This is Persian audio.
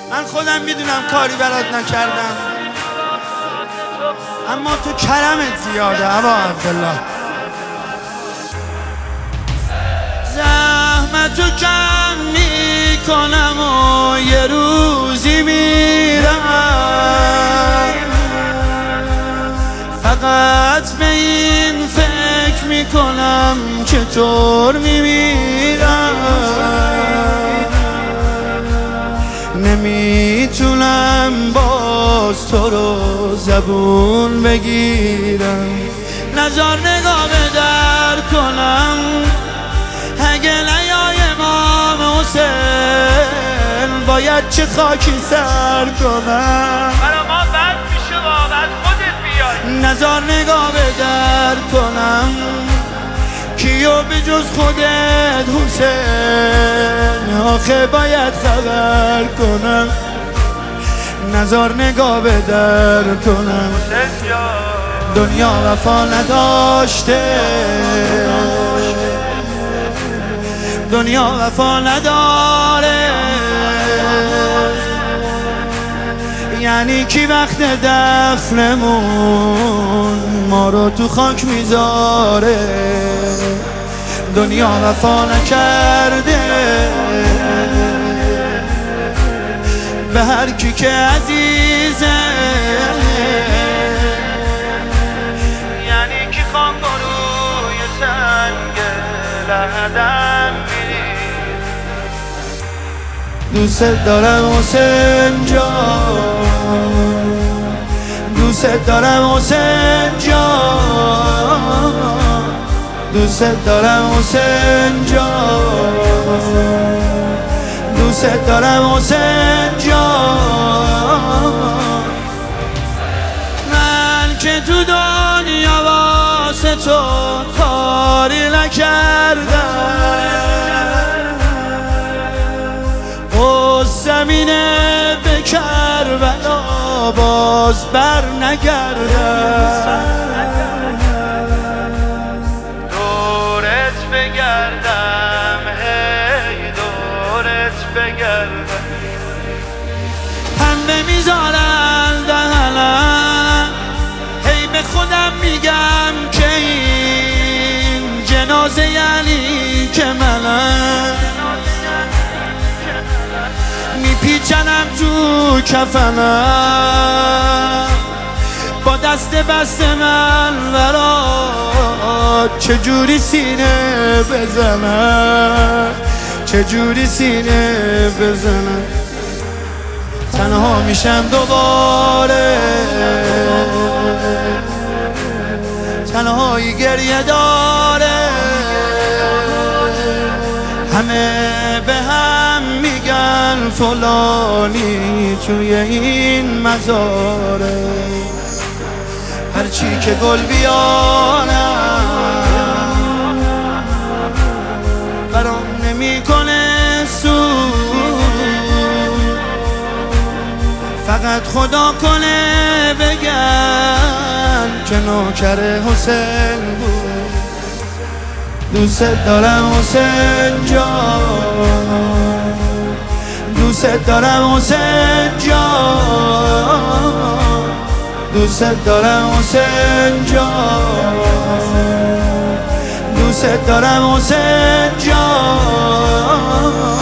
من خودم میدونم کاری برات نکردم، اما تو کرمت زیاده ابا عبدالله. زحمتو کم میکنم و یه روزی میرم، فقط به این فکر میکنم چطور میمیرم. نمیتونم باز تو رو زبون بگیرم، نزار نگاه به در کنم. اگه نیای امام حسین باید چه خاکی سر کنم. برا ما بد میشه واقعا خودت بیای. نزار نگاه به در کنم، کیو به جز خودت حسین آخه باید خبر کنم. نزار نگاه به در کنم، دنیا وفا نداشته، دنیا وفا نداره. یعنی کی وقت دفنمون ما رو تو خاک میذاره. دنیا وفا نکرده به هر کی که عزیزه. یعنی کی خان روی سنگ لحدم میری. دوست دارم حسین جان، دوست دارم حسین جان، دوست دارم حسین جان، دوست دارم حسین جان. من که تو دنیا واسه تو کاری نکردم، زمینه به کربلا باز بر نگردم. دورت بگردم هی دورت بگردم. پنبه میذارن دهنم، هی به خودم میگم که این جنازه یعنی که منم. میپیچنم تو کفنم با دست بست من برات چجوری سینه بزنم، چجوری سینه بزنم. تنها میشم دوباره، تنهایی گریه داره. همه به هم میگن فلانی توی این مزاره. هرچی که گل بیارم برام نمیکنه سود، فقط خدا کنه بگن که نوکر حسین بود. دوست دارم حسین جان، دوست دارم حسین جان، دوست دارم حسین جان، دوست دارم حسین جان.